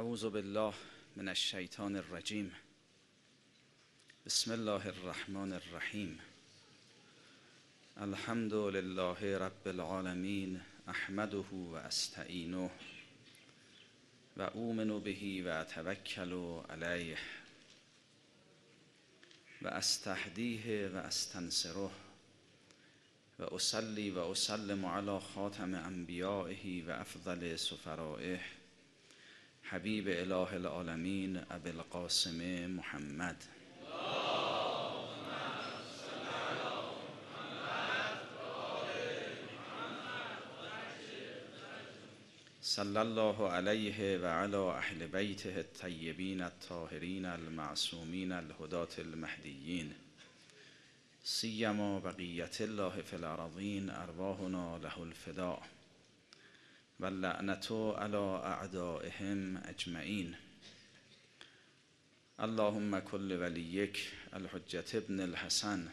اعوذ بالله من الشیطان الرجیم. بسم الله الرحمن الرحیم. الحمد لله رب العالمین، احمده و استعینه و اؤمن به و اتوکل علیه و استهدیه و استنصره و اصلی و اسلم علی خاتم انبیائه و افضل سفرائه حبیب اله العالمین ابی القاسم محمد. صلی الله علیه و علی اهل بیته الطیبین الطاهرین المعصومین الهداة المهدیین، سیما بقیة الله فی الارضین، ارواحنا له الفداء و اللعنة علی اعدائهم اجمعین. اللهم کل ولیک الحجة ابن الحسن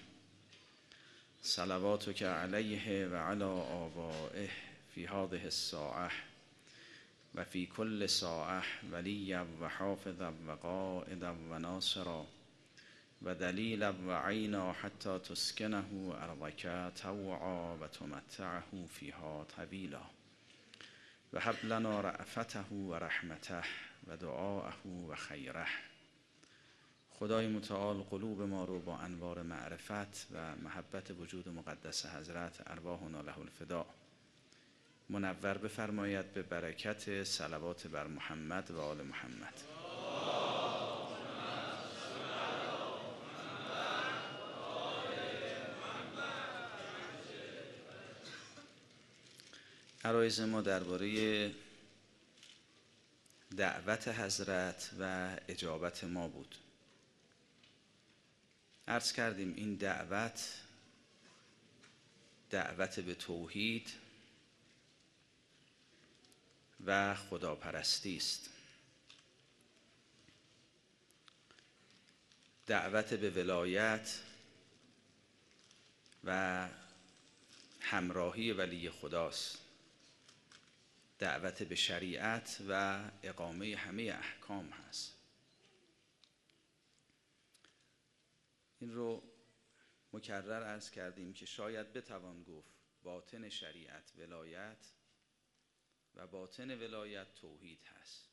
صلواتک علیه و علی آبائه فی هذه الساعة و فی کل ساعة ولیا و حافظا و قائدا و ناصرا و دلیلا و عینا حتی تسکنه ارضک طوعا و تمتعه فیها طویلا و هب لنا رأفته و رحمته و دعاءه و خیره. خدای متعال قلوب ما رو با انوار معرفت و محبت وجود مقدس حضرت ارواحنا له الفداء منور بفرماید به برکت صلوات بر محمد و آل محمد. عرایض ما درباره دعوت حضرت و اجابت ما بود. عرض کردیم این دعوت به توحید و خداپرستی است. دعوت به ولایت و همراهی ولی خداست. دعوت به شریعت و اقامه همه احکام هست. این رو مکرر عرض کردیم که شاید بتوان گفت باطن شریعت ولایت و باطن ولایت توحید هست.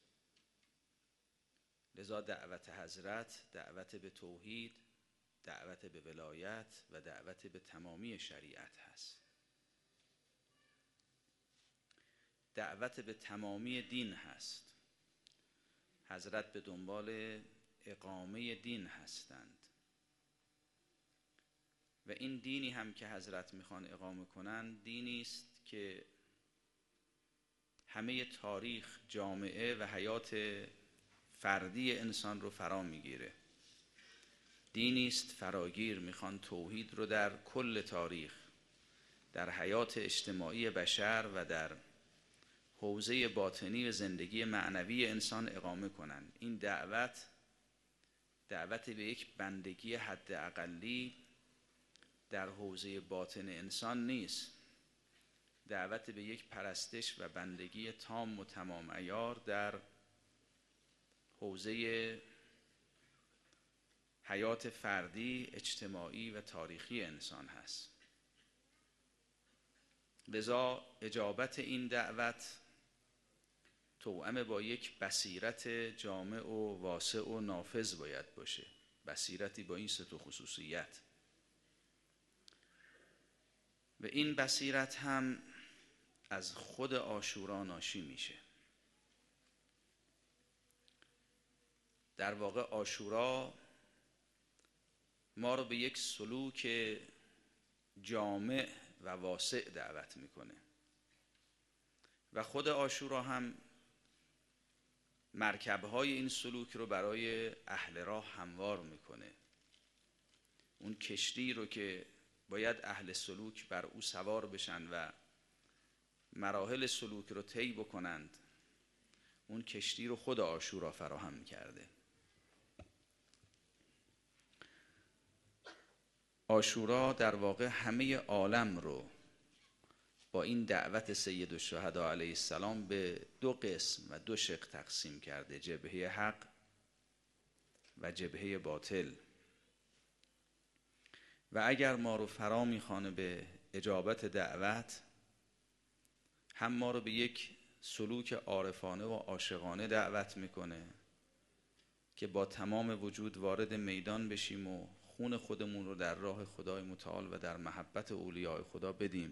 لذا دعوت حضرت دعوت به توحید، دعوت به ولایت و دعوت به تمامی شریعت هست. دعوت به تمامی دین هست. حضرت به دنبال اقامه دین هستند و این دینی هم که حضرت میخوان اقامه کنند دینی است که همه تاریخ، جامعه و حیات فردی انسان رو فرا میگیره. دینی است فراگیر، میخوان توحید رو در کل تاریخ، در حیات اجتماعی بشر و در حوزه باطنی و زندگی معنوی انسان اقامه کنند. این دعوت به یک بندگی حد اقلی در حوزه باطن انسان نیست. دعوت به یک پرستش و بندگی تام و تمام عیار در حوزه حیات فردی، اجتماعی و تاریخی انسان هست. لذا اجابت این دعوت توأم با یک بصیرت جامع و واسع و نافذ باید باشه. بصیرتی با این 3 خصوصیت و این بصیرت هم از خود عاشورا ناشی میشه. در واقع عاشورا ما رو به یک سلوک جامع و واسع دعوت میکنه و خود عاشورا هم مرکبهای این سلوک رو برای اهل راه هموار میکنه. اون کشتی رو که باید اهل سلوک بر او سوار بشن و مراحل سلوک رو طی بکنند، اون کشتی رو خود عاشورا فراهم کرده. عاشورا در واقع همه عالم رو با این دعوت سید الشهدا علیه السلام به دو قسم و دو شق تقسیم کرده، جبهه حق و جبهه باطل. و اگر ما رو فرا میخوانه به اجابت دعوت، هم ما رو به یک سلوک عارفانه و عاشقانه دعوت میکنه که با تمام وجود وارد میدان بشیم و خون خودمون رو در راه خدای متعال و در محبت اولیاء خدا بدیم،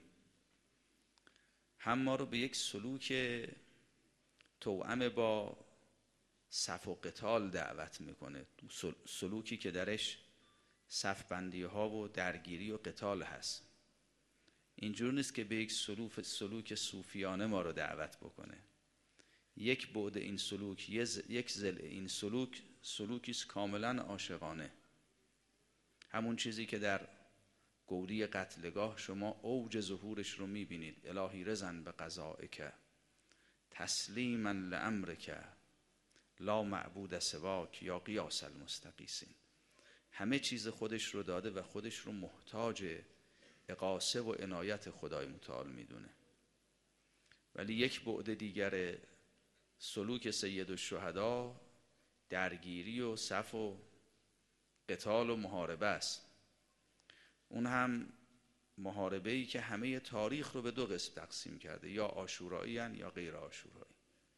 هم ما رو به یک سلوک توأم با صف و قتال دعوت میکنه، سلوکی که درش صف بندی ها و درگیری و قتال هست. اینجور نیست که به یک سلوک صوفیانه ما رو دعوت بکنه. یک بعد این سلوک، یک ضلع این سلوکی است کاملا عاشقانه. همون چیزی که در گوری قتلگاه شما اوج ظهورش رو میبینید: الهی رضا به قضائک تسلیما لامرک لا معبود سواک یا قیاس المستقیسین. همه چیز خودش رو داده و خودش رو محتاج اغاثه و عنایت خدای متعال میدونه. ولی یک بعد دیگر سلوک سید الشهدا درگیری و صف و قتال و محاربه است. اون هم محاربه‌ای که همه تاریخ رو به دو قسم تقسیم کرده، یا عاشورایی هن یا غیر عاشورایی.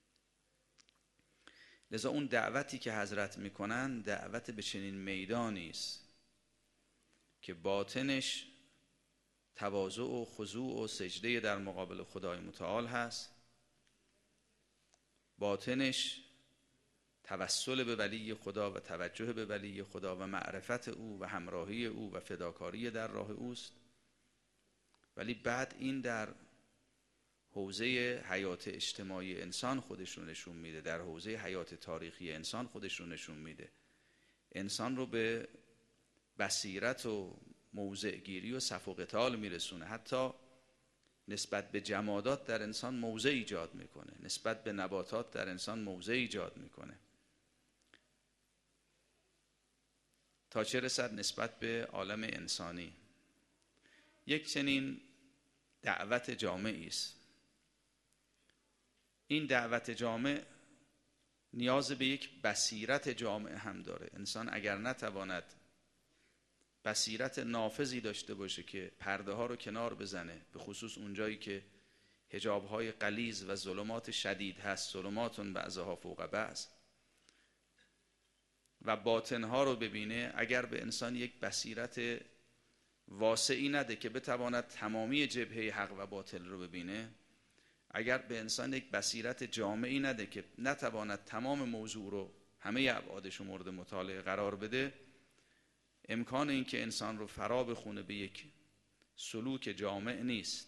لذا اون دعوتی که حضرت میکنن دعوت به چنین میدانی است که باطنش تواضع و خضوع و سجده در مقابل خدای متعال هست، باطنش توسل به ولی خدا و توجه به ولی خدا و معرفت او و همراهی او و فداکاری در راه اوست. ولی بعد این در حوزه حیات اجتماعی انسان خودش رو نشون میده، در حوزه حیات تاریخی انسان خودش رو نشون میده. انسان رو به بصیرت و موضعگیری و صف و قتال میرسونه. حتی نسبت به جمادات در انسان موضع ایجاد میکنه، نسبت به نباتات در انسان موضع ایجاد میکنه، تا چه رسد نسبت به عالم انسانی. یک چنین دعوت جامعی است. این دعوت جامع نیاز به یک بصیرت جامع هم داره. انسان اگر نتواند بصیرت نافذی داشته باشه که پرده ها رو کنار بزنه، به خصوص اونجایی که حجاب های غلیظ و ظلمات شدید هست، ظلماتون بعضها فوق بعض، و باطن ها رو ببینه، اگر به انسان یک بصیرت واسعی نده که بتواند تمامی جبهه حق و باطل رو ببینه، اگر به انسان یک بصیرت جامعی نده که نتواند تمام موضوع رو، همه ابعادش رو مورد مطالعه قرار بده، امکان این که انسان رو فرا بخونه به یک سلوک جامع نیست.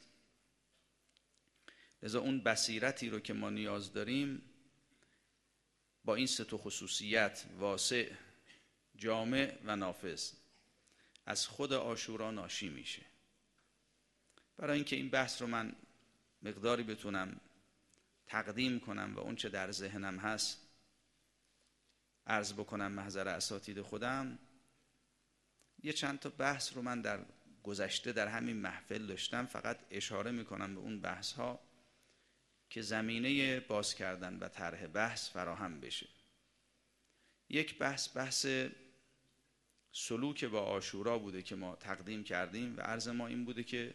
لذا اون بصیرتی رو که ما نیاز داریم با این سه تا خصوصیت، واسع، جامع و نافذ، از خود عاشورا ناشی میشه. برای اینکه این بحث رو من مقداری بتونم تقدیم کنم و اون چه در ذهنم هست عرض بکنم محضر اساتید خودم، یه چند تا بحث رو من در گذشته در همین محفل داشتم، فقط اشاره میکنم به اون بحث ها که زمینه باز کردن و طرح بحث فراهم بشه. یک بحث سلوک با عاشورا بوده که ما تقدیم کردیم و عرض ما این بوده که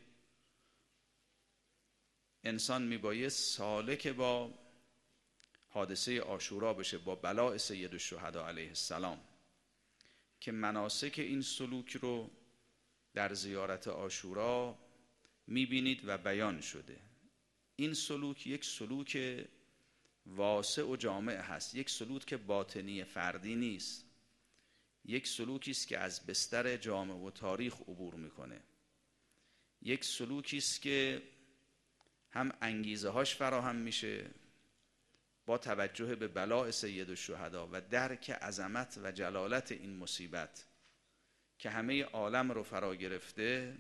انسان میبایست سالک با حادثه عاشورا بشه، با بلاء سید الشهدا علیه السلام، که مناسک این سلوک رو در زیارت عاشورا میبینید و بیان شده. این سلوک یک سلوک واسع و جامع هست، یک سلوک باطنی فردی نیست، یک سلوکی است که از بستر جامع و تاریخ عبور میکنه، یک سلوکی است که هم انگیزه هاش فراهم میشه با توجه به بلاء سید الشهدا و درک عظمت و جلالت این مصیبت که همه عالم رو فرا گرفته.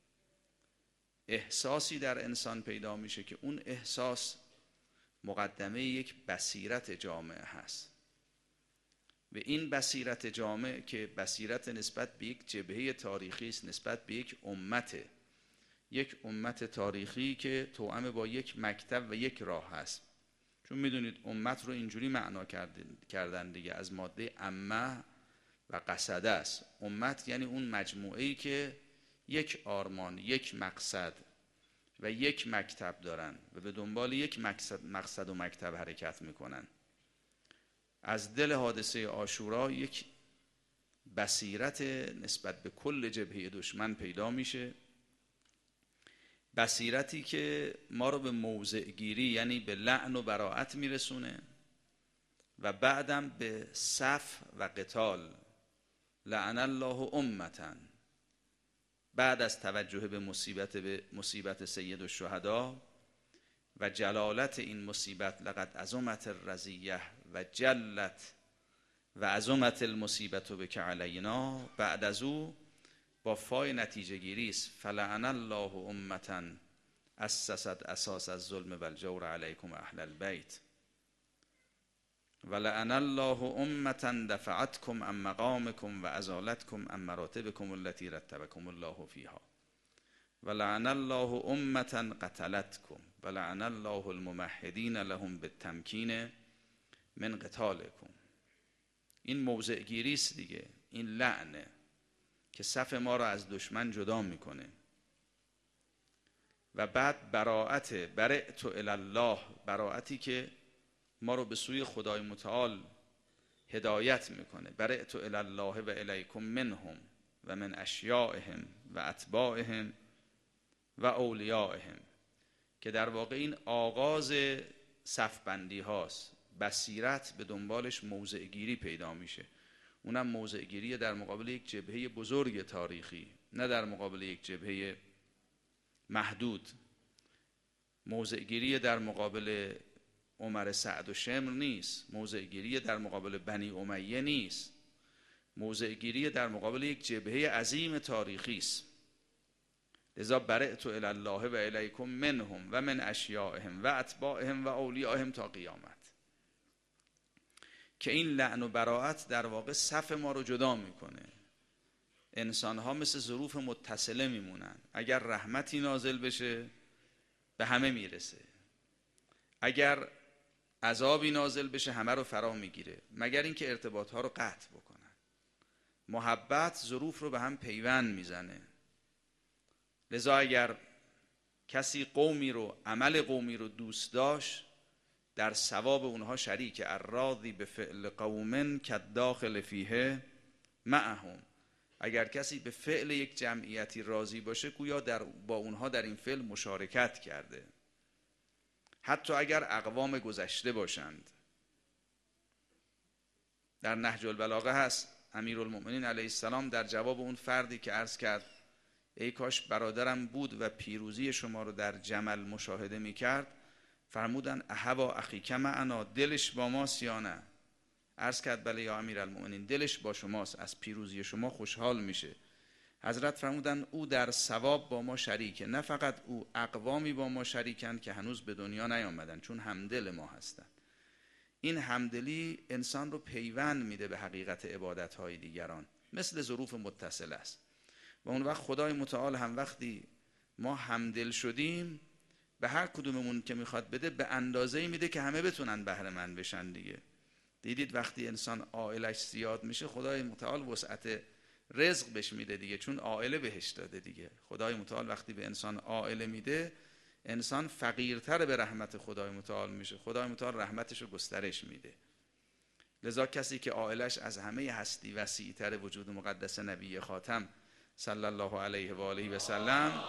احساسی در انسان پیدا میشه که اون احساس مقدمه یک بصیرت جامع هست. و این بصیرت جامع که بصیرت نسبت به یک جبهه تاریخی است، نسبت به یک امته، یک امت تاریخی که توأم با یک مکتب و یک راه هست. چون میدونید امت رو اینجوری معنا کردن دیگه، از ماده امه و قصده است. امت یعنی اون مجموعه‌ای که یک آرمان، یک مقصد و یک مکتب دارن و به دنبال یک مقصد و مکتب حرکت میکنن. از دل حادثه عاشورا یک بصیرت نسبت به کل جبهه دشمن پیدا میشه، بصیرتی که ما رو به موضع گیری یعنی به لعن و براءت میرسونه و بعدم به صف و قتال. لعن الله امتا، بعد از توجه به مصیبت سید الشهدا و جلالت این مصیبت، لقد عظمت الرزیه و جلت و عظمت المصیبت بک علینا، بعد از او با فای نتیجه گیری است. فلعن الله امتا اسست اساس الظلم و الجور علیکم اهل البیت ولعن الله امتا دفعتکم عن مقامکم و ازالتکم عن مراتبکم التي رتبکم الله فیها ولعن الله امتا قتلتکم ولعن الله الممهدین لهم بالتمکین من قتالکم. این موضع گیری است دیگه، این لعنه که صف ما را از دشمن جدا میکنه. و بعد براءت، برئت الی الله، براءتی که ما رو به سوی خدای متعال هدایت میکنه. برئت الی الله و الیکم منهم و من اشیائهم و اتباعهم و اولیائهم، که در واقع این آغاز صفبندی هاست. بصیرت به دنبالش موضع گیری پیدا میشه، اونم موضع گیری در مقابل یک جبهه بزرگ تاریخی، نه در مقابل یک جبهه محدود. موضع گیری در مقابل عمر سعد و شمر نیست، موضع گیری در مقابل بنی امیه نیست، موضع گیری در مقابل یک جبهه عظیم تاریخی است. لذا برئت الی الله و الیکم منهم و من اشیائهم و اتباعهم و اولیائهم تا قیامت، که این لعن و براءت در واقع صف ما رو جدا میکنه. انسان ها مثل ظروف متصله میمونن، اگر رحمتی نازل بشه به همه میرسه، اگر عذابی نازل بشه همه رو فرا میگیره، مگر اینکه ارتباط ها رو قطع بکنن. محبت ظروف رو به هم پیوند میزنه. لذا اگر کسی قومی رو، عمل قومی رو دوست داشت، در ثواب اونها شریک. الراضی به فعل قوم کالداخل فیه معهم، اگر کسی به فعل یک جمعیتی راضی باشه گویا با اونها در این فعل مشارکت کرده، حتی اگر اقوام گذشته باشند. در نهج البلاغه هست امیرالمؤمنین علیه السلام در جواب اون فردی که عرض کرد ای کاش برادرم بود و پیروزی شما رو در جمل مشاهده میکرد، فرمودن اهوا اخیک معنا، دلش با ماست یا نه؟ عرض کرد بله یا امیرالمؤمنین، دلش با شماست، از پیروزی شما خوشحال میشه. حضرت فرمودن او در ثواب با ما شریکه، نه فقط او، اقوامی با ما شریکن که هنوز به دنیا نیامدن، چون همدل ما هستن. این همدلی انسان رو پیوند میده به حقیقت عبادت‌های دیگران، مثل ظروف متصله است. و اون وقت خدای متعال هم وقتی ما همدل شدیم به هر کدوممون که میخواد بده به اندازه‌ای میده که همه بتونن بهره مند بشن دیگه. دیدید وقتی انسان عائلش زیاد میشه خدای متعال وسعت رزق بهش میده دیگه، چون عائله بهش داده دیگه. خدای متعال وقتی به انسان عائله میده، انسان فقیرتر به رحمت خدای متعال میشه، خدای متعال رحمتش رو گسترش میده. لذا کسی که عائلش از همه هستی وسیع‌تر وجود مقدس نبی خاتم صلی الله علیه و آله و سلم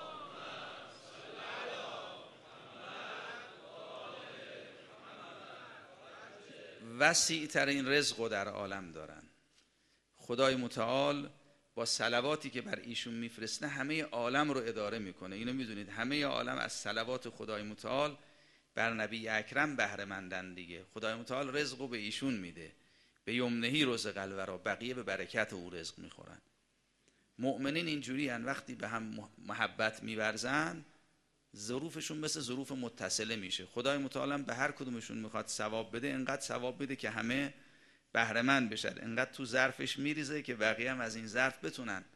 وسیع ترین رزق رو در عالم دارن، خدای متعال با صلواتی که بر ایشون میفرسته همه عالم رو اداره میکنه. اینو میدونید همه عالم از صلوات خدای متعال بر نبی اکرم بهره مندن دیگه. خدای متعال رزق رو به ایشون میده، به یمنهی رزق الورا، بقیه به برکت او رزق میخورن. مؤمنین اینجوری هن، وقتی به هم محبت میورزن ظروفشون مثل ظروف متصله میشه. خدای متعال به هر کدومشون میخواد ثواب بده، انقدر ثواب بده که همه بهره مند بشن، انقدر تو ظرفش میریزه که بقیه هم از این ظرف بتونن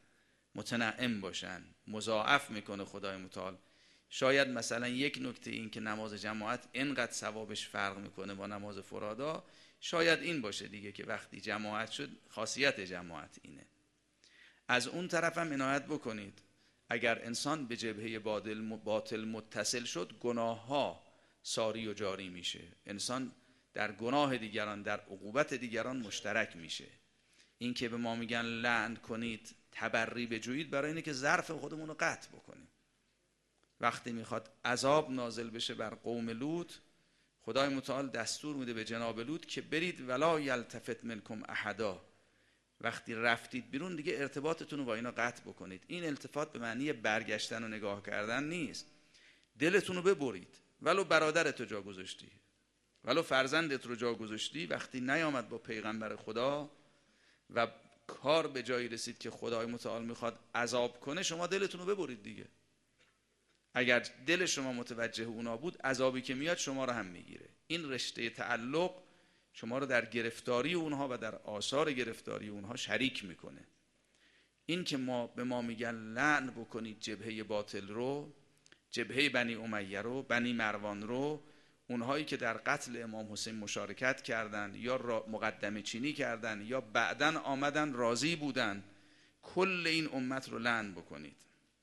متنعم باشن. مضاعف میکنه خدای متعال. شاید مثلا یک نکته این که نماز جماعت اینقدر ثوابش فرق میکنه با نماز فرادا، شاید این باشه دیگه که وقتی جماعت شد، خاصیت جماعت اینه. از اون طرف هم عنایت بکنید، اگر انسان به جبهه باطل متصل شد، گناه ها ساری و جاری میشه. انسان در گناه دیگران، در عقوبت دیگران مشترک میشه. این که به ما میگن لعن کنید، تبری بجویید، برای اینه که ظرف خودمون رو قطع بکنیم. وقتی میخواد عذاب نازل بشه بر قوم لوط، خدای متعال دستور میده به جناب لوط که برید ولا یلتفت منکم احدا. وقتی رفتید بیرون دیگه ارتباطتون رو با اینا قطع بکنید. این التفات به معنی برگشتن و نگاه کردن نیست. دلتون رو ببرید. ولو برادرت رو جا گذاشتی، ولو فرزندت رو جا گذاشتی، وقتی نیامد با پیغمبر خدا و کار به جایی رسید که خدای متعال میخواد عذاب کنه، شما دلتون رو ببرید دیگه. اگر دل شما متوجه اونا بود، عذابی که میاد شما رو هم میگیره. این رشته تعلق شما رو در گرفتاری اونها و در آثار گرفتاری اونها شریک میکنه. این که به ما میگن لعن بکنید جبهه باطل رو، جبهه بنی امیه رو، بنی مروان رو، اونهایی که در قتل امام حسین مشارکت کردند یا مقدمه چینی کردند یا بعدن آمدن راضی بودن، کل این امت رو لعن بکنید.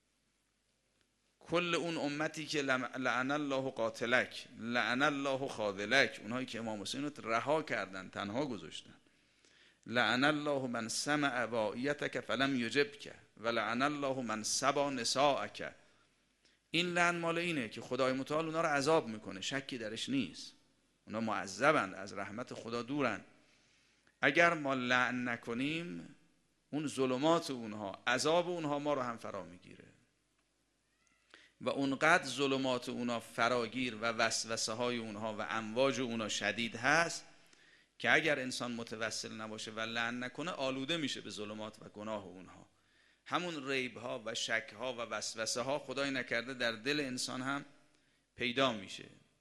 کل اون امتی که لعن الله قاتلک، لعن الله خاذلک، اونهایی که امام حسین رو رها کردن، تنها گذاشتن. لعن الله من سمع وائیتک فلم یجبک و لعن الله من سبا نساءک. این لعن مال اینه که خدای متعال اونا رو عذاب میکنه، شکی درش نیست. اونا معذبند، از رحمت خدا دورن. اگر ما لعن نکنیم، اون ظلمات اونها، عذاب اونها ما رو هم فرا میگیره. و اونقدر ظلمات اونا فراگیر و وسوسه های اونها و امواج اونا شدید هست که اگر انسان متوسل نباشه و لعن نکنه، آلوده میشه به ظلمات و گناه اونها. همون ریب ها و شک ها و وسوسه ها خدای نکرده در دل انسان هم پیدا میشه.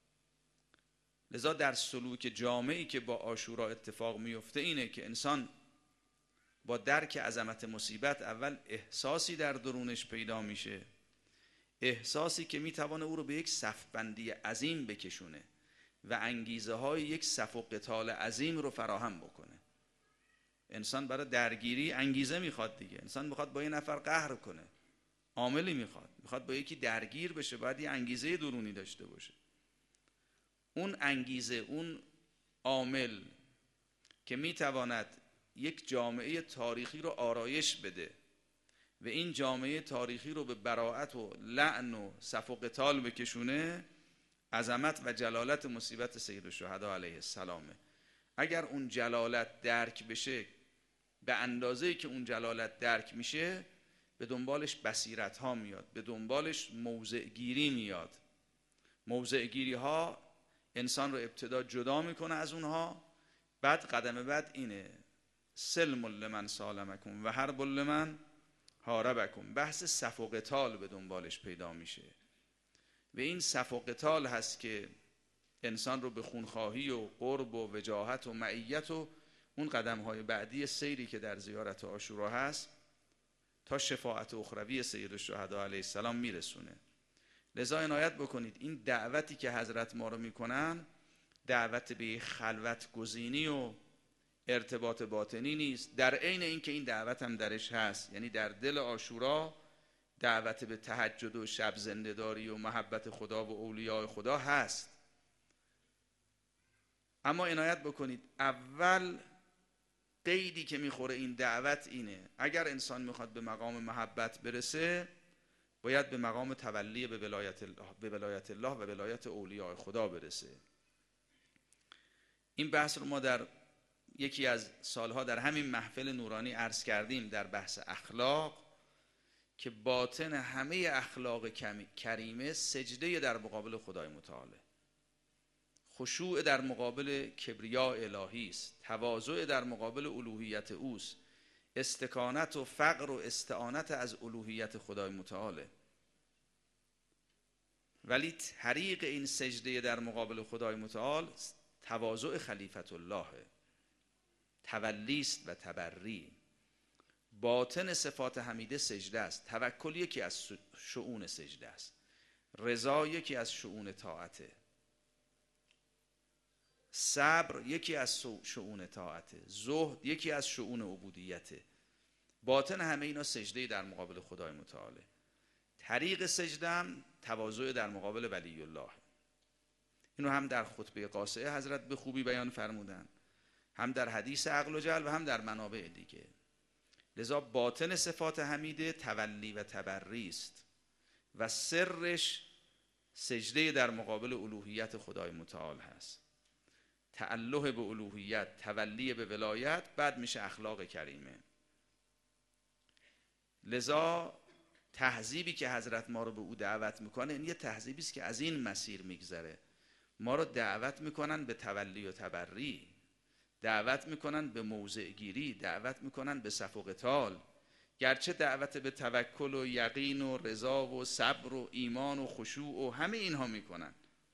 لذا در سلوک جامعی که با عاشورا اتفاق میفته اینه که انسان با درک عظمت مصیبت اول احساسی در درونش پیدا میشه، احساسی که میتوانه او رو به یک صفبندی عظیم بکشونه و انگیزه های یک صف و قتال عظیم رو فراهم بکنه. انسان برای درگیری انگیزه میخواد دیگه. انسان میخواد با یه نفر قهر کنه، عاملی میخواد با یکی درگیر بشه، باید یه انگیزه درونی داشته باشه. اون انگیزه، اون عامل که میتواند یک جامعه تاریخی رو آرایش بده و این جامعه تاریخی رو به براءت و لعن و صف و قتال بکشونه، عظمت و جلالت مصیبت سید الشهدا علیه السلامه. اگر اون جلالت درک بشه، به اندازه‌ای که اون جلالت درک میشه، به دنبالش بصیرت ها میاد، به دنبالش موضع گیری میاد. موضع گیری ها انسان رو ابتدا جدا میکنه از اونها، بعد قدم بعد اینه سلم لمن سالمکم و حرب لمن حاربکم. بحث صف و قتال به دنبالش پیدا میشه و این صف و قتال هست که انسان رو به خونخواهی و قرب و وجاهت و معیت و اون قدم های بعدی سیری که در زیارت عاشورا هست تا شفاعت اخروی سید الشهدا علیه السلام میرسونه. لذا عنایت بکنید، این دعوتی که حضرت ما رو میکنن دعوت به خلوت گزینی و ارتباط باطنی نیست، در عین اینکه این دعوت هم درش هست. یعنی در دل عاشورا دعوت به تهجد و شب زنده‌داری و محبت خدا و اولیاء خدا هست. اما عنایت بکنید، اول قیدی که میخوره این دعوت اینه: اگر انسان میخواد به مقام محبت برسه، باید به مقام تولی به ولایت الله و ولایت اولیاء خدا برسه. این بحث رو ما در یکی از سالها در همین محفل نورانی عرض کردیم، در بحث اخلاق، که باطن همه اخلاق کریمه سجده در مقابل خدای متعاله، خشوع در مقابل کبریاء الهی است، تواضع در مقابل الوهیت اوست، استکانت و فقر و استعانت از الوهیت خدای متعاله. ولی طریق این سجده در مقابل خدای متعال تواضع خلیفت الله، تولیست و تبری. باطن صفات حمیده سجده است. توکل یکی از شؤون سجده است، رضا یکی از شؤون طاعته، صبر یکی از شؤون طاعته، زهد یکی از شؤون عبودیته. باطن همه اینا سجده در مقابل خدای متعاله. طریق سجده هم تواضع در مقابل ولی الله. اینو هم در خطبه قاصعه حضرت به خوبی بیان فرمودن، هم در حدیث عقل و جل و هم در منابع دیگه. لذا باطن صفات حمیده تولی و تبری است و سرش سجده در مقابل الوهیت خدای متعال هست. تعلق به الوهیت، تولی به ولایت، بعد میشه اخلاق کریمه. لذا تهذیبی که حضرت ما رو به او دعوت میکنه، این یه تهذیبی است که از این مسیر میگذره. ما رو دعوت میکنن به تولی و تبری، دعوت میکنن به موضع گیری، دعوت میکنن به صف و قتال. گرچه دعوت به توکل و یقین و رضا و صبر و ایمان و خشوع و همه اینها میکنن،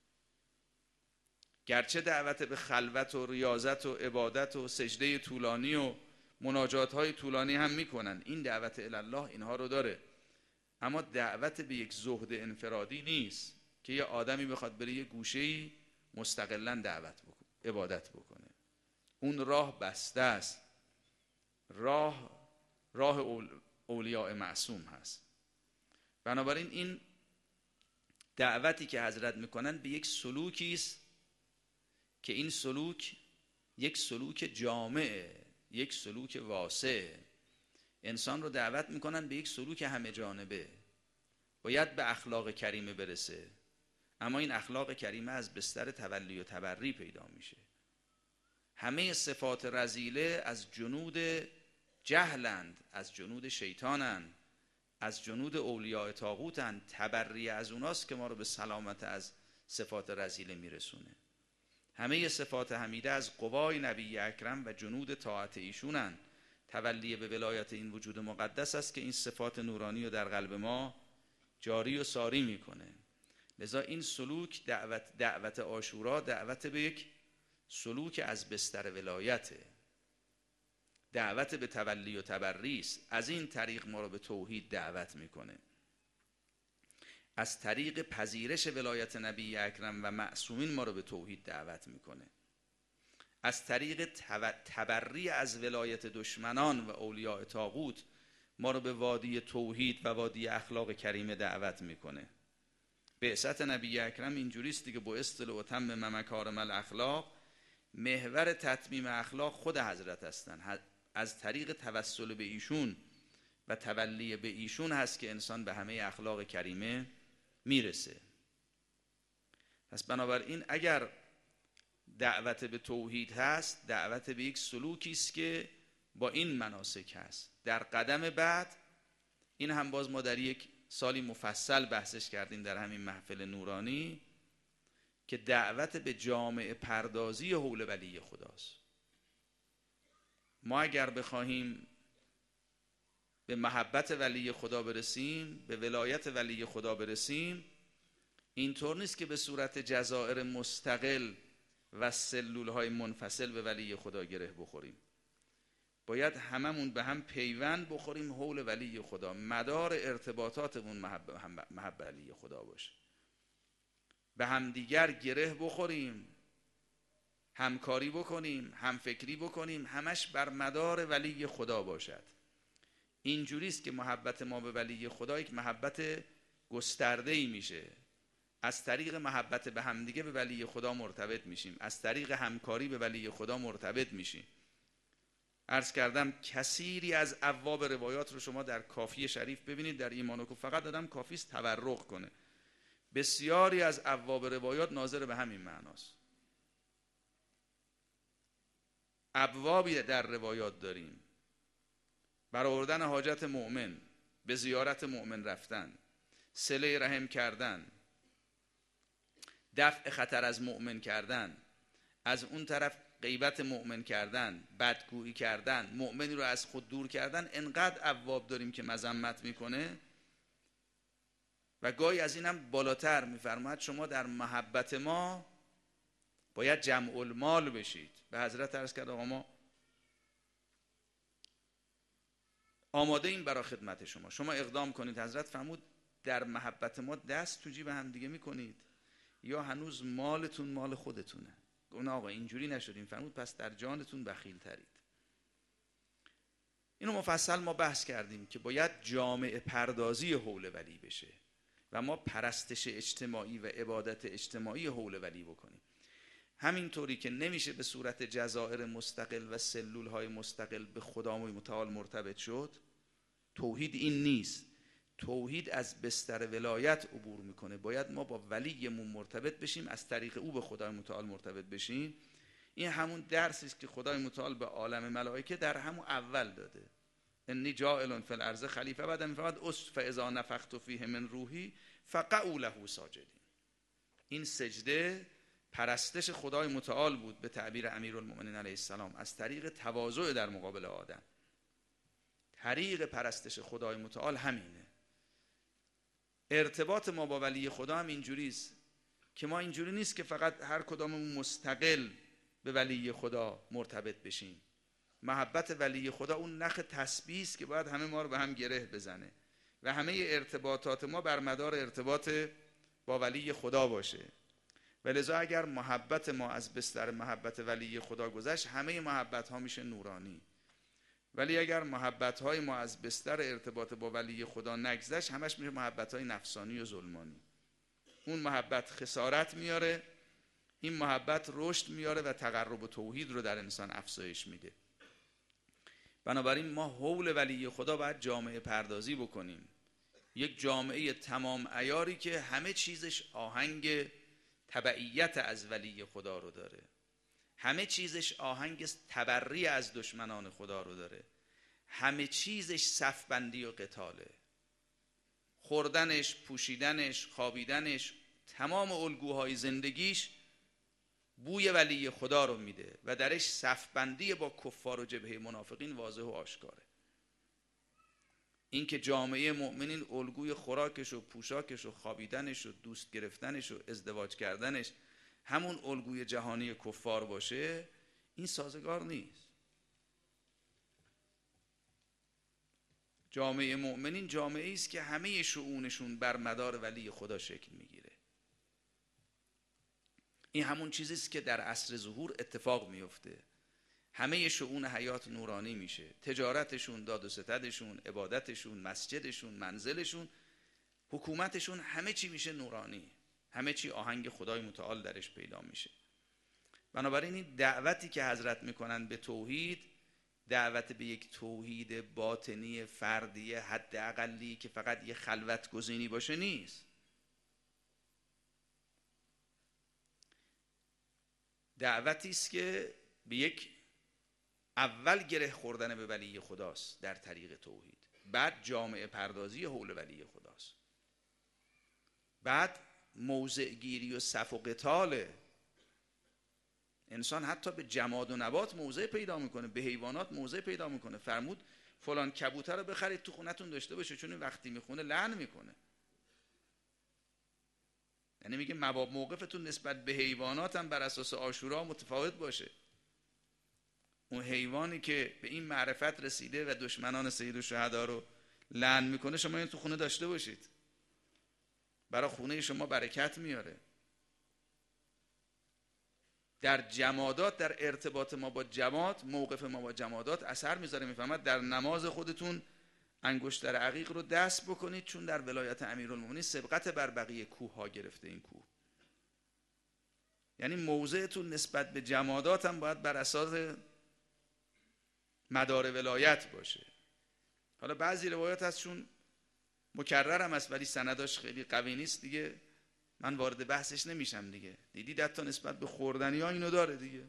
گرچه دعوت به خلوت و ریاضت و عبادت و سجده طولانی و مناجات های طولانی هم میکنن. این دعوت الله اینها رو داره، اما دعوت به یک زهد انفرادی نیست که یه آدمی بخواد بره یه گوشه‌ای مستقلاً دعوت بکنه، عبادت بکنه. اون راه بسته است، راه اولیاء معصوم هست. بنابراین این دعوتی که حضرت میکنن به یک سلوکی است که این سلوک یک سلوک جامعه، یک سلوک واسع. انسان رو دعوت میکنن به یک سلوک همه جانبه. باید به اخلاق کریمه برسه، اما این اخلاق کریمه از بستر تولی و تبری پیدا میشه. همه صفات رذیله از جنود جهلند، از جنود شیطانند، از جنود اولیاء طاغوتند. تبری از اوناست که ما رو به سلامت از صفات رذیله میرسونه. همه صفات حمیده از قوای نبی اکرم و جنود طاعت ایشونند. تولی به ولایت این وجود مقدس است که این صفات نورانی رو در قلب ما جاری و ساری میکنه. لذا این سلوک دعوت عاشورا دعوت به یک سلوک از بستر ولایته، دعوت به تولی و تبری است. از این طریق ما رو به توحید دعوت میکنه، از طریق پذیرش ولایت نبی اکرم و معصومین ما رو به توحید دعوت میکنه، از طریق تبری از ولایت دشمنان و اولیاء طاغوت ما رو به وادی توحید و وادی اخلاق کریمه دعوت میکنه. بعثت نبی اکرم اینجوریست دیگه، بعثت لاتمم مکارم الاخلاق. محور تتمیم اخلاق خود حضرت هستن. از طریق توسل به ایشون و تولی به ایشون هست که انسان به همه اخلاق کریمه میرسه. پس بنابراین اگر دعوت به توحید هست، دعوت به یک سلوکی است که با این مناسک هست. در قدم بعد، این هم باز ما در یک سالی مفصل بحثش کردیم در همین محفل نورانی، که دعوت به جامعه پردازی حول ولی خداست. ما اگر بخواهیم به محبت ولی خدا برسیم، به ولایت ولی خدا برسیم، اینطور نیست که به صورت جزائر مستقل و سلولهای منفصل به ولی خدا گره بخوریم. باید هممون به هم پیوند بخوریم حول ولی خدا، مدار ارتباطاتمون محبت ولی خدا باشه، به همدیگر گره بخوریم، همکاری بکنیم، همفکری بکنیم، همش بر مدار ولی خدا باشد. اینجوریست که محبت ما به ولی خدا یک محبت گسترده‌ای میشه. از طریق محبت به همدیگه به ولی خدا مرتبط میشیم، از طریق همکاری به ولی خدا مرتبط میشیم. عرض کردم کثیری از ابواب روایات رو شما در کافی شریف ببینید، در ایمان که فقط آدم کافیست تورق کنه. بسیاری از ابواب روایات ناظر به همین معناست. ابوابی در روایات داریم: برآوردن حاجت مؤمن، به زیارت مؤمن رفتن، صله رحم کردن، دفع خطر از مؤمن کردن، از اون طرف غیبت مؤمن کردن، بدگویی کردن، مؤمنی رو از خود دور کردن. انقدر ابواب داریم که مذمت میکنه و گاهی از این هم بالاتر میفرماید شما در محبت ما باید جمع المال بشید. به حضرت عرض کرد آقا ما آماده این برای خدمت شما. شما اقدام کنید. حضرت فرمود در محبت ما دست تو جیب هم دیگه میکنید یا هنوز مالتون مال خودتونه؟ گفتن آقا اینجوری نشدیم. فرمود پس در جانتون بخیل ترید. اینو مفصل ما بحث کردیم که باید جامعه پردازی حول ولی بشه و ما پرستش اجتماعی و عبادت اجتماعی حول ولی بکنیم. همینطوری که نمیشه به صورت جزائر مستقل و سلولهای مستقل به خدای متعال مرتبط شد. توحید این نیست. توحید از بستر ولایت عبور میکنه. باید ما با ولیمون مرتبط بشیم، از طریق او به خدای متعال مرتبط بشیم. این همون درسی است که خدای متعال به عالم ملائکه در همون اول داده. انی جاعل فی الارض خلیفه، بعد میفرماد فاذا نفخت فیه من روحی فقعوا له ساجدین. این سجده پرستش خدای متعال بود به تعبیر امیرالمؤمنین علیه السلام، از طریق تواضع در مقابل آدم. طریق پرستش خدای متعال همینه. ارتباط ما با ولی خدا هم اینجوریست که ما اینجوری نیست که فقط هر کداممون مستقل به ولی خدا مرتبط بشیم. محبت ولی خدا اون نخ تسبیح است که باید همه ما رو به هم گره بزنه و همه ارتباطات ما بر مدار ارتباط با ولی خدا باشه. ولذا اگر محبت ما از بستر محبت ولی خدا گذشت، همه محبت ها میشه نورانی. ولی اگر محبت های ما از بستر ارتباط با ولی خدا نگذشت، همش میشه محبت های نفسانی و ظلمانی. اون محبت خسارت میاره، این محبت رشد میاره و تقرب و توحید رو در انسان افزایش میده. بنابراین ما حول ولی خدا باید جامعه پردازی بکنیم. یک جامعه تمام عیاری که همه چیزش آهنگ تبعیت از ولی خدا رو داره، همه چیزش آهنگ تبری از دشمنان خدا رو داره، همه چیزش صف بندی و قتاله. خوردنش، پوشیدنش، خوابیدنش، تمام الگوهای زندگیش بوی ولی خدا رو میده و درش صف بندی با کفار و جبهه منافقین واضح و آشکاره. این که جامعه مؤمنین الگوی خوراکش و پوشاکش و خوابیدنش و دوست گرفتنش و ازدواج کردنش همون الگوی جهانی کفار باشه، این سازگار نیست. جامعه مؤمنین جامعه است که همه شؤونشون بر مدار ولی خدا شکل میگیره. این همون چیزی است که در عصر ظهور اتفاق میفته. همه شؤون حیات نورانی میشه. تجارتشون، داد و ستدشون، عبادتشون، مسجدشون، منزلشون، حکومتشون، همه چی میشه نورانی. همه چی آهنگ خدای متعال درش پیدا میشه. بنابراین این دعوتی که حضرت میکنن به توحید، دعوت به یک توحید باطنی فردی حداقلی که فقط یه خلوت گزینی باشه نیست. دعوتی است که به یک اول گره خوردن به ولی خداست در طریق توحید، بعد جامعه پردازی حول ولی خداست، بعد موضع گیری و صف و قتاله. انسان حتی به جماد و نبات موضع پیدا میکنه، به حیوانات موضع پیدا میکنه. فرمود فلان کبوتر رو بخرید تو خونتون داشته باشه، چون وقتی میخونه لعن میکنه. یعنی میگه موقفتون نسبت به حیوانات هم بر اساس عاشورا متفاوت باشه. اون حیوانی که به این معرفت رسیده و دشمنان سید الشهدا رو لعن میکنه، شما این تو خونه داشته باشید، برای خونه شما برکت میاره. در جمادات، در ارتباط ما با جماد، موقف ما با جمادات اثر میذاره. میفهمد در نماز خودتون انگشتر عقیق رو دست بکنید، چون در ولایت امیرالمومنین سبقت بر بقیه کوه ها گرفته این کوه. یعنی موضعتون نسبت به جمادات هم باید بر اساس مدار ولایت باشه. حالا بعضی روایات هست چون مکرر هم است ولی سنداش خیلی قوی نیست دیگه، من وارد بحثش نمیشم دیگه. دیدید حتی نسبت به خوردنی ها اینو داره دیگه.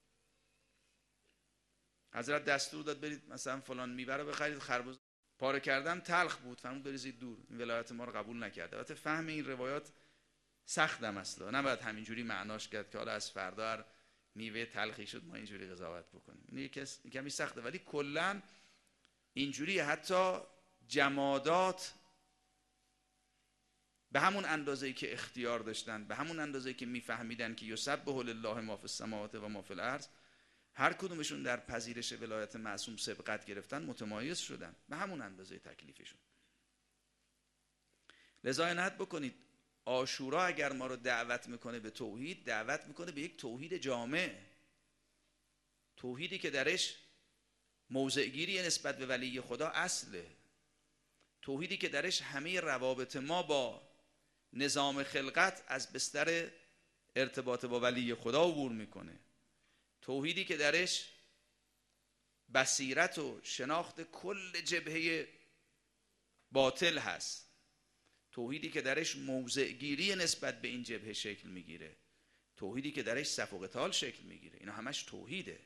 حضرت دستور داد برید مثلا فلان میوه رو بخرید، خربزه پاره کردن تلخ بود، فرمود بریزید دور، این ولایت ما رو قبول نکرده. البته فهم این روایات سختم اصلا، نباید همینجوری معناش کرد که حالا از فردا هر میوه تلخی شد ما اینجوری قضاوت بکنیم. این کمی سخته، ولی کلا اینجوری حتی جمادات به همون اندازه‌ای که اختیار داشتن، به همون اندازه‌ای که میفهمیدن که یسبح لله ما فی السماوات و ما فی الارض، هر کدومشون در پذیرش ولایت معصوم سبقت گرفتن، متمایز شدن به همون اندازه تکلیفشون. لذا عنایت بکنید عاشورا اگر ما رو دعوت میکنه به توحید، دعوت میکنه به یک توحید جامع، توحیدی که درش موضعگیری نسبت به ولی خدا اصله، توحیدی که درش همه روابط ما با نظام خلقت از بستر ارتباط با ولی خدا عبور میکنه، توحیدی که درش بصیرت و شناخت کل جبهه باطل هست، توحیدی که درش موضعگیری نسبت به این جبهه شکل میگیره، توحیدی که درش صف و قتال شکل میگیره. اینا همش توحیده.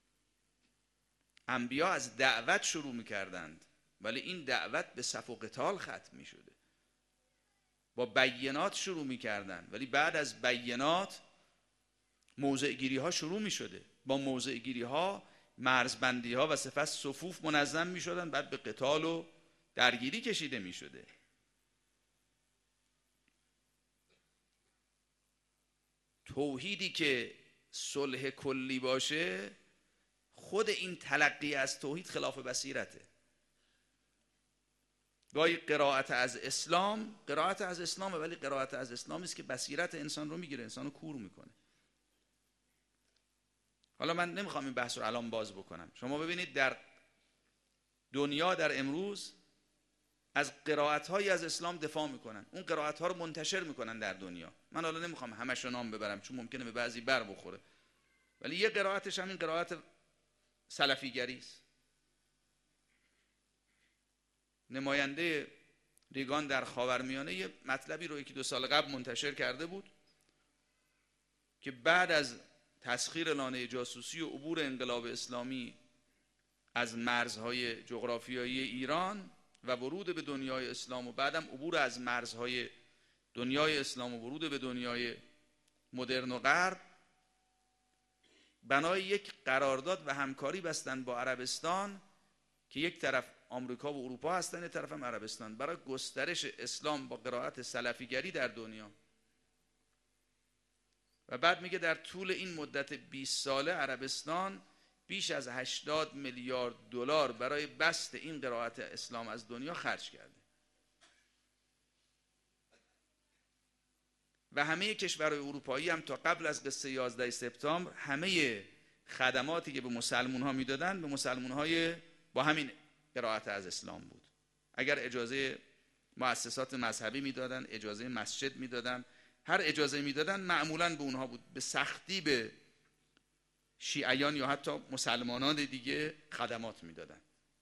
انبیا از دعوت شروع میکردند ولی این دعوت به صف و قتال ختم میشده. با بینات شروع میکردند ولی بعد از بینات موضعگیری ها شروع میشده. با موضعگیری ها مرزبندی ها و صفت صفوف منظم میشدن، بعد به قتال و درگیری کشیده میشده. توحیدی که صلح کلی باشه، خود این تلقی از توحید خلاف بصیرته. گاهی قرائت از اسلام ولی قرائت از اسلامی است که بصیرت انسان رو میگیره، انسان رو کور میکنه. حالا من نمیخوام این بحث رو الان باز بکنم. شما ببینید در دنیا در امروز از قرائت‌هایی از اسلام دفاع میکنن، اون قرائت‌ها رو منتشر میکنن در دنیا. من حالا نمیخوام همش رو نام ببرم چون ممکنه به بعضی بر بخوره، ولی یه قرائتش همین قرائت سلفیگری است. نماینده ریگان در خاورمیانه یه مطلبی رو 1-2 سال قبل منتشر کرده بود که بعد از تسخیر لانه جاسوسی و عبور انقلاب اسلامی از مرزهای جغرافیایی ایران و ورود به دنیای اسلام و بعدم عبور از مرزهای دنیای اسلام و ورود به دنیای مدرن و غرب، بنای یک قرارداد و همکاری بستن با عربستان که یک طرف آمریکا و اروپا هستن، یک طرف هم عربستان، برای گسترش اسلام با قرائت سلفیگری در دنیا. و بعد میگه در طول این مدت 20 ساله عربستان بیش از 80 میلیارد دلار برای بسط این قرائت اسلام از دنیا خرج کرده. و همه کشورهای اروپایی هم تا قبل از قصه 11 سپتامبر همه خدماتی که به مسلمون ها میدادن به مسلمون های با همین قرائت از اسلام بود. اگر اجازه مؤسسات مذهبی میدادن، اجازه مسجد میدادن، هر اجازه میدادن معمولاً به اونها بود. به سختی به شیعیان یا حتی مسلمانان دیگه خدمات میدادن.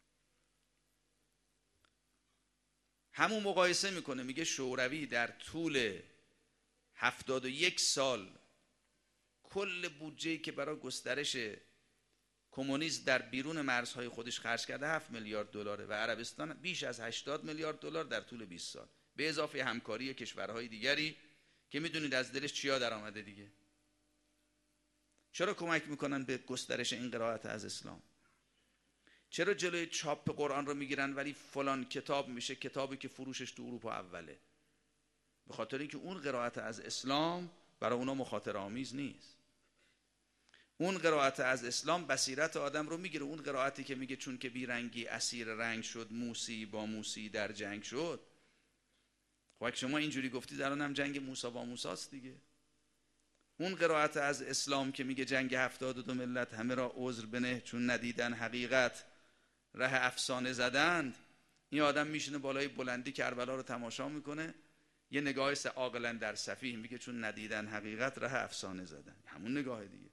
همون مقایسه میکنه، میگه شوروی در طول 71 سال کل بودجه‌ای که برای گسترش کمونیسم در بیرون مرزهای خودش خرج کرده 7 میلیارد دلاره و عربستان بیش از 80 میلیارد دلار در طول 20 سال، به اضافه همکاری کشورهای دیگری که میدونید از دلش چیا در آمده دیگه. چرا کمک میکنن به گسترش این قرائت از اسلام؟ چرا جلوی چاپ قرآن رو میگیرن ولی فلان کتاب میشه کتابی که فروشش تو اروپا اوله؟ به خاطر اینکه اون قرائت از اسلام برای اونا مخاطره آمیز نیست. اون قرائت از اسلام بصیرت آدم رو میگیره. اون قرائتی که میگه چون که بیرنگی اسیر رنگ شد، موسی با موسی در جنگ شد. خب اگه شما اینجوری گفتی در اونم جنگ موسی با موسی است دیگه. اون قرائت از اسلام که میگه جنگ 72 ملت همه را عذر بنه چون ندیدن حقیقت ره افسانه زدند، این آدم میشینه بالای بلندی کربلا رو تماشا میکنه، یه نگاه عاقلا در سفیه میگه چون ندیدن حقیقت ره افسانه زدن. همون نگاه دیگه.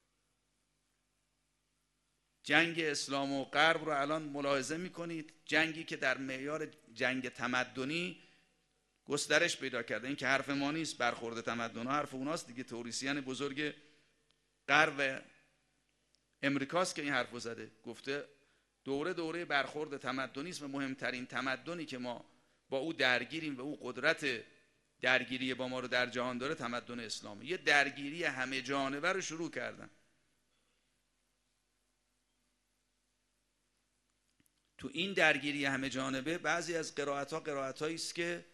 جنگ اسلام و غرب رو الان ملاحظه میکنید، جنگی که در معیار جنگ تمدنی گسترش پیدا کرده. این که حرف ما نیست، برخورد تمدن ها حرف اوناست دیگه. توریسیان بزرگ غرب و امریکاست که این حرفو زده، گفته دوره برخورد تمدنی است و مهمترین تمدنی که ما با او درگیریم و او قدرت درگیری با ما رو در جهان داره تمدن اسلامی. یه درگیری همه جانبه رو شروع کردن. تو این درگیری همه جانبه بعضی از قرائت‌هایی است که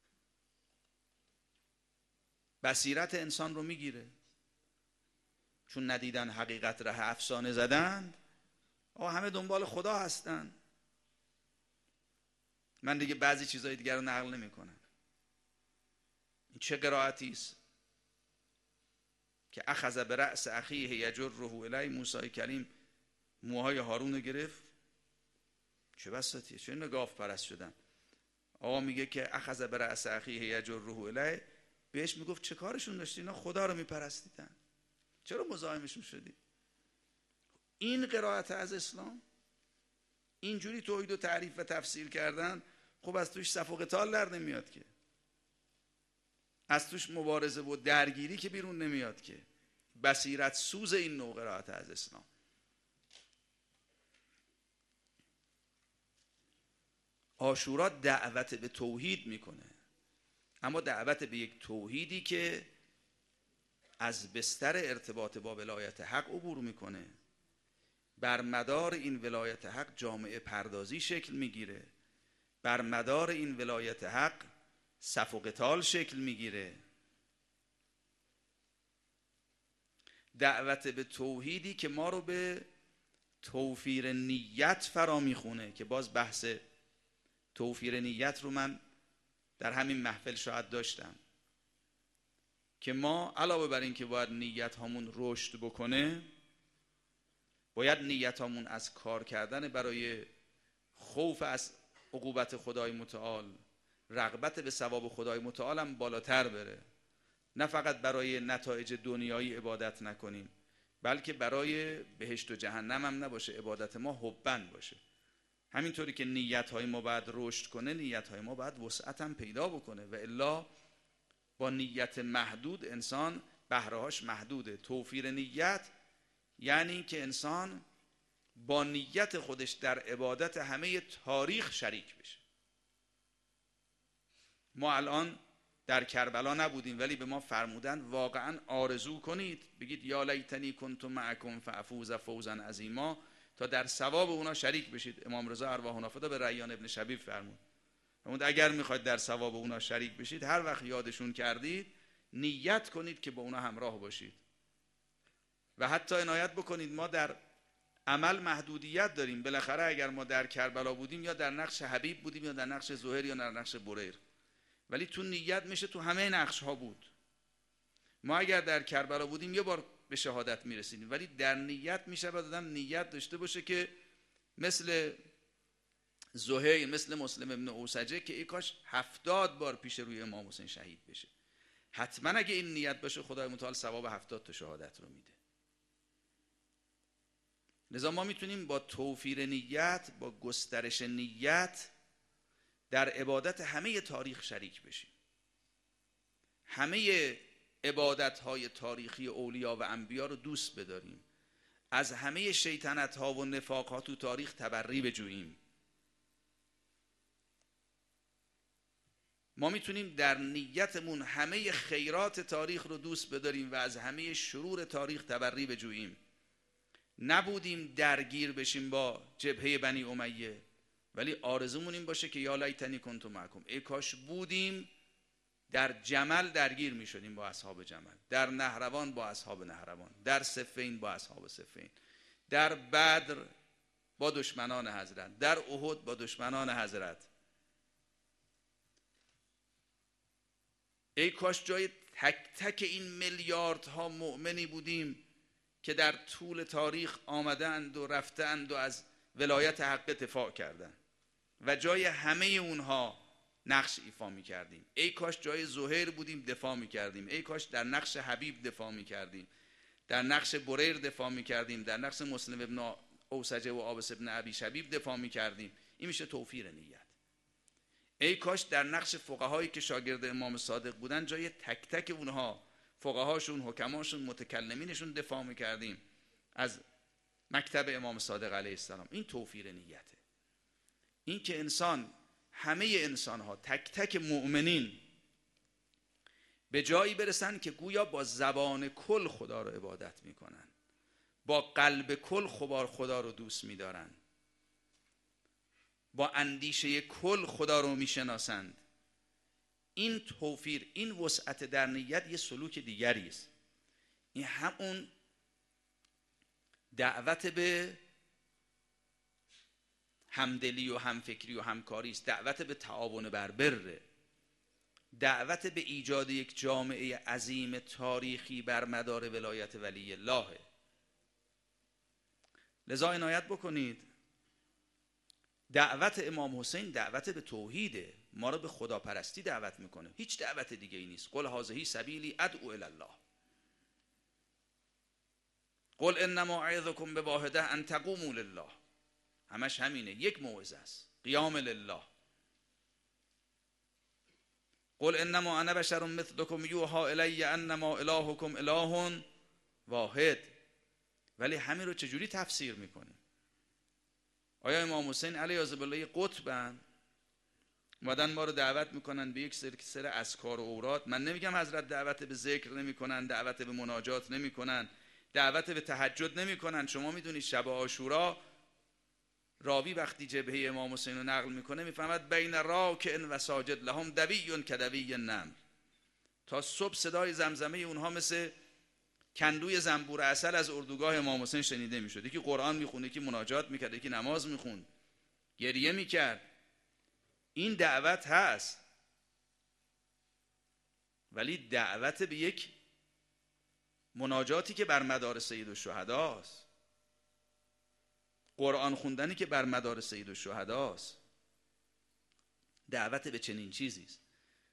بصیرت انسان رو میگیره. چون ندیدن حقیقت ره افسانه زدند. همه دنبال خدا هستن. من دیگه بعضی چیزای دیگر رو نقل نمی کنم. این چه قرائتی است که اخذ برأس اخیه یجره الی، موسی کلیم موهای هارون رو گرفت. چه بساطیه، چه نگاف پرست شدن. آقا میگه که اخذ برأس اخیه یجره الی، بهش میگفت چه کارشون داشتی؟ اینا خدا رو میپرستیدن، چرا مزاحمشون شدی؟ این قرائت از اسلام اینجوری توحید و تعریف و تفسیر کردن، خب از توش صف و قتال در نمیاد که، از توش مبارزه و درگیری که بیرون نمیاد که. بصیرت سوز این نوع قرائت از اسلام. عاشورا دعوت به توحید میکنه، اما دعوت به یک توحیدی که از بستر ارتباط با ولایت حق عبور میکنه. بر مدار این ولایت حق جامعه پردازی شکل میگیره، بر مدار این ولایت حق صف و قتال شکل میگیره. دعوت به توحیدی که ما رو به توفیر نیت فرا میخونه، که باز بحث توفیر نیت رو من در همین محفل شاید داشتم، که ما علاوه بر این که باید نیت هامون رشد بکنه، باید نیت هامون از کار کردن برای خوف از عقوبت خدای متعال، رغبت به ثواب خدای متعال هم بالاتر بره. نه فقط برای نتایج دنیایی عبادت نکنیم، بلکه برای بهشت و جهنم هم نباشه، عبادت ما حباً باشه. همینطوری که نیت های ما باید رشد کنه، نیت های ما باید وسعت هم پیدا بکنه، و الا با نیت محدود انسان بهرهاش محدوده. توفیر نیت یعنی که انسان با نیت خودش در عبادت همه تاریخ شریک بشه. ما الان در کربلا نبودیم، ولی به ما فرمودن واقعا آرزو کنید، بگید یا لیتنی کنت معکم فافوز فوزا عظیما، تا در ثواب اونا شریک بشید. امام رضا ارواح نافذه به ریان ابن شبیب فرمود اگر میخواید در ثواب اونا شریک بشید، هر وقت یادشون کردید نیت کنید که با اونا همراه باشید. و حتی عنایت بکنید ما در عمل محدودیت داریم. بالاخره اگر ما در کربلا بودیم یا در نقش حبیب بودیم یا در نقش زهیر یا در نقش بریر، ولی تو نیت میشه تو همه نقش ها بود. ما اگر در کربلا بودیم یه بار به شهادت میرسیدیم، ولی در نیت میشه آدم نیت داشته باشه که مثل زهیر، مثل مسلم ابن اوسجه که ای کاش 70 بار پیش روی امام حسین شهید بشه. حتما اگه این نیت باشه خدای متعال ثواب 70 تا شهادت رو میده. لذا ما میتونیم با توفیر نیت، با گسترش نیت در عبادت همه تاریخ شریک بشیم. همه عبادت‌های تاریخی اولیا و انبیا رو دوست بداریم. از همه شیطنت‌ها و نفاق‌ها تو تاریخ تبری بجوییم. ما میتونیم در نیتمون همه خیرات تاریخ رو دوست بداریم و از همه شرور تاریخ تبری بجوییم. نبودیم درگیر بشیم با جبهه بنی امیه، ولی آرزومون این باشه که یا لیتنی کنت معکم، ای کاش بودیم در جمل درگیر می شدیم با اصحاب جمل، در نهروان با اصحاب نهروان، در صفین با اصحاب صفین، در بدر با دشمنان حضرت، در احد با دشمنان حضرت. ای کاش جای تک تک این میلیاردها مؤمنی بودیم که در طول تاریخ آمدند و رفتند و از ولایت حق دفاع کردند و جای همه اونها نقش ایفا می‌کردیم. ای کاش جای زهیر بودیم دفاع می‌کردیم. ای کاش در نقش حبیب دفاع می‌کردیم، در نقش بریر دفاع می‌کردیم، در نقش مسلم ابن اوسجه و عابس ابن ابی شبیب دفاع می‌کردیم. این میشه توفیر نیت. ای کاش در نقش فقهایی که شاگرد امام صادق بودن جای تک تک اونها، فقهاشون، حکماشون، متکلمینشون دفاع می‌کردیم از مکتب امام صادق علیه السلام. این توفیر نیته. این که انسان، همه انسان ها، تک تک مؤمنین به جایی برسن که گویا با زبان کل خدا رو عبادت میکنن، با قلب کل خدا رو دوست میدارن، با اندیشه کل خدا رو میشناسند. این توفیر، این وسعت در نیت یه سلوک دیگری است. این همون دعوت به همدلی و همفکری و همکاری است، دعوت به تعاون بر بره، دعوت به ایجاد یک جامعه عظیم تاریخی بر مدار ولایت ولی الله. لذا عنایت بکنید دعوت امام حسین دعوت به توحیده، ما رو به خداپرستی دعوت میکنه، هیچ دعوت دیگه ای نیست. قل هذه سبیلی ادعو الی الله، قل انما اعظکم بواحده ان تقوموا لله، همش همینه، یک موعظه است، قیام لله. قل انما انا بشر مثلکم یوحى الی انما الهکم اله واحد. ولی همین رو چجوری تفسیر میکنیم؟ آیا امام حسین علیه بالله قطبن؟ اومدن ما رو دعوت میکنن به یک سر اذکار و اوراد. من نمیگم حضرت دعوت به ذکر نمیکنن، دعوت به مناجات نمیکنن، دعوت به تهجد نمیکنن. شما میدونید شب عاشورا راوی وقتی جبهه امام حسین رو نقل میکنه میفهمد بین راکع و ساجد لهم دوی کدوی النمل، تا صبح صدای زمزمه اونها مثل کندوی زنبور عسل از اردوگاه امام حسین شنیده میشد. یکی قرآن میخوند، یکی مناجات میکرد، یکی نماز میخوند، گریه میکرد. این دعوت هست، ولی دعوت به یک مناجاتی که بر مدار سید الشهداست، قرآن خوندنی که بر مدار سید الشهداست، دعوت به چنین چیزی است.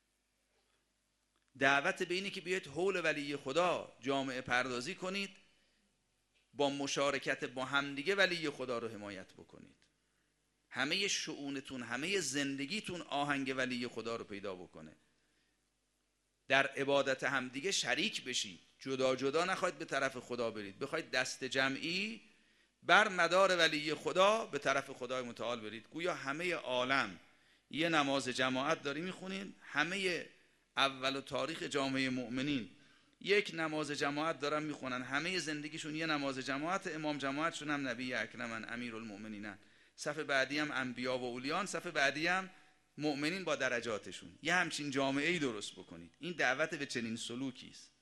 دعوت به اینه که بیاید حول ولی خدا جامعه پردازی کنید، با مشارکت با همدیگه ولی خدا رو حمایت بکنید، همه شؤونتون، همه زندگیتون آهنگ ولی خدا رو پیدا بکنه، در عبادت همدیگه شریک بشید، جدا جدا نخواید به طرف خدا برید، بخواید دست جمعی بر مدار ولی خدا به طرف خدای متعال برید. گویا همه عالم یه نماز جماعت داری میخونین، همه اول و تاریخ جامعه مؤمنین یک نماز جماعت دارن میخونن، همه زندگیشون یه نماز جماعت، امام جماعتشون هم نبی اکرمن امیرالمؤمنین، صف بعدی هم انبیا و اولیان، صف بعدی هم مؤمنین با درجاتشون. یه همچین جامعه‌ای درست بکنید. این دعوت به چنین سلوکی است.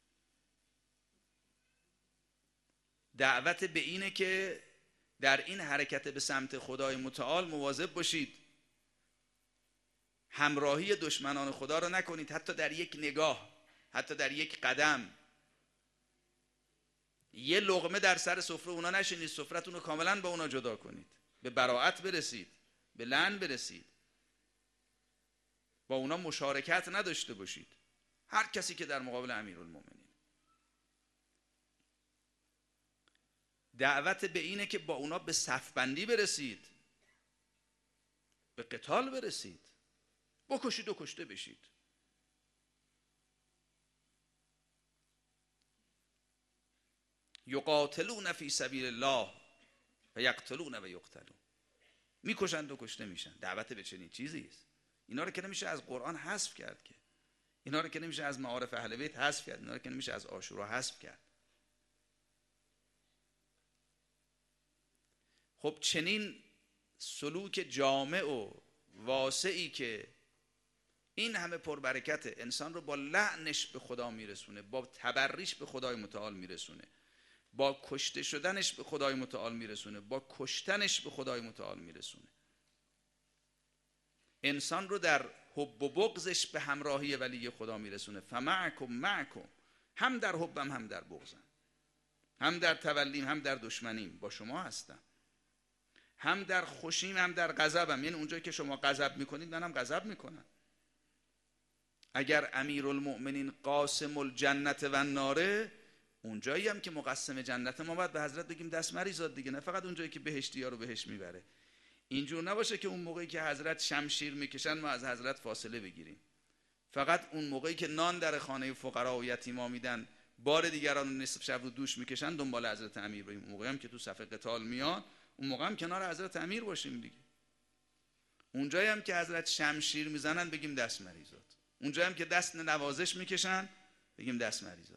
دعوت به اینه که در این حرکت به سمت خدای متعال مواظب باشید، همراهی دشمنان خدا رو نکنید، حتی در یک نگاه، حتی در یک قدم. یه لقمه در سر سفره اونا نشینید، سفرتون رو کاملا با اونا جدا کنید، به براءت برسید، به لعن برسید، با اونا مشارکت نداشته باشید، هر کسی که در مقابل امیرالمومنین. دعوت به اینه که با اونا به صفبندی برسید، به قتال برسید، بکشید و کشته بشید. یقاتلون فی سبیل الله و یقتلون و یقتلون، میکشند و کشته میشن. دعوت به چنین چیزی است. اینا رو که نمیشه از قرآن حذف کرد، که اینا رو که نمیشه از معارف اهل بیت حذف کرد، اینا رو که نمیشه از عاشورا حذف کرد. خب چنین سلوک جامع و واسعی که این همه پربرکت، انسان رو با لعنش به خدا میرسونه، با تبریش به خدای متعال میرسونه، با کشته شدنش به خدای متعال میرسونه، با کشتنش به خدای متعال میرسونه، انسان رو در حب و بغضش به همراهی ولی خدا میرسونه. فمعکم معکم، هم در حبم هم در بغضم، هم در تولیم هم در دشمنیم با شما هستم، هم در خوشیم هم در غضبم. یعنی اونجایی که شما غضب میکنید منم غضب میکنم. اگر امیرالمؤمنین قاسم الجنت و الناره، اونجایی هم که مقسم جنت، ما باید به حضرت بگیم دست مریزاد دیگه، نه فقط اونجایی که بهشتی ها رو بهش میبره. اینجور نباشه که اون موقعی که حضرت شمشیر میکشن ما از حضرت فاصله بگیریم. فقط اون موقعی که نان در خانه فقرا و یتیما میدن، بار دیگران نصف شب رو دوش میکشن، دنبال حضرت امیر بریم. اون موقعی هم که تو صف قتال میان، اون موقع هم کنار حضرت امیر باشیم دیگه. اونجایی هم که حضرت شمشیر میزنن بگیم دست مریزاد. اونجایی هم که دست نوازش میکشن بگیم دست مریزاد.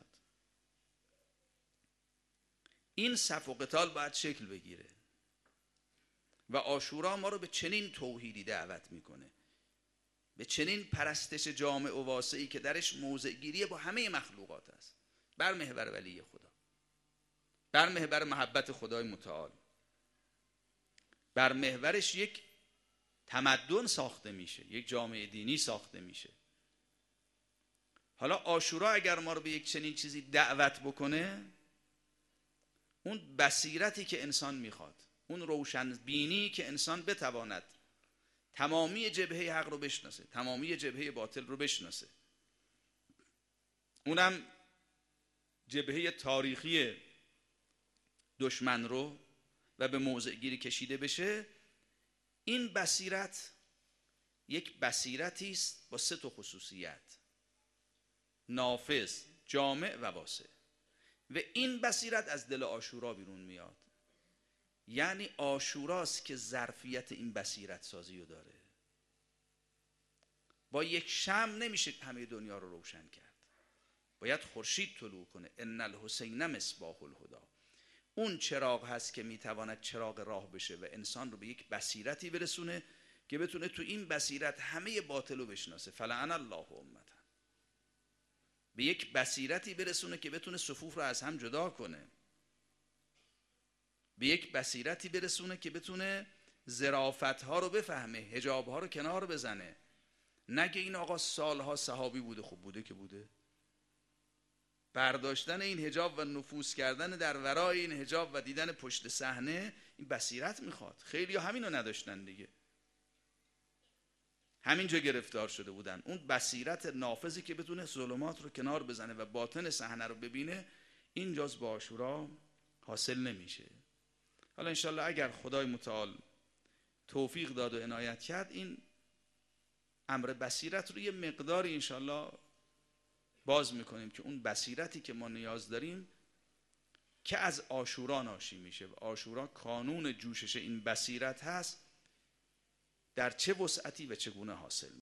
این صف و قتال باید شکل بگیره و عاشورا ما رو به چنین توحیدی دعوت میکنه، به چنین پرستش جامع و واسعی که درش موضع گیری با همه مخلوقات است، بر محور ولی خدا، بر محور محبت خدای متعال، بر محورش یک تمدن ساخته میشه، یک جامعه دینی ساخته میشه. حالا عاشورا اگر ما رو به یک چنین چیزی دعوت بکنه، اون بصیرتی که انسان میخواد، اون روشن بینی که انسان بتواند تمامی جبهه حق رو بشناسه، تمامی جبهه باطل رو بشناسه، اونم جبهه تاریخی دشمن رو و به موضع گیری کشیده بشه، این بصیرت یک بصیرتی است با 3 خصوصیت: نافذ، جامع و واسع. و این بصیرت از دل عاشورا بیرون میاد. یعنی عاشوراست که ظرفیت این بصیرت سازی رو داره. با یک شمع نمیشه همه دنیا رو روشن کرد، باید خورشید طلوع کنه. ان الحسین مصباح الهدی. اون چراغ هست که میتواند چراغ راه بشه و انسان رو به یک بصیرتی برسونه که بتونه تو این بصیرت همه باطل رو بشناسه. فلعن الله امته. به یک بصیرتی برسونه که بتونه صفوف رو از هم جدا کنه، به یک بصیرتی برسونه که بتونه ظرافت‌ها رو بفهمه، حجاب‌ها رو کنار بزنه. نگه این آقا سالها صحابی بوده، خب بوده که بوده. برداشتن این حجاب و نفوذ کردن در ورای این حجاب و دیدن پشت صحنه، این بصیرت میخواد. خیلی ها همینو نداشتن دیگه، همینجا گرفتار شده بودن. اون بصیرت نافذی که بتونه ظلمات رو کنار بزنه و باطن صحنه رو ببینه، اینجاست با عاشورا حاصل نمیشه. حالا انشالله اگر خدای متعال توفیق داد و عنایت کرد، این امر بصیرت رو یه مقداری انشالله باز میکنیم که اون بصیرتی که ما نیاز داریم که از عاشورا ناشی میشه و عاشورا کانون جوشش این بصیرت هست، در چه وسعتی و چگونه حاصل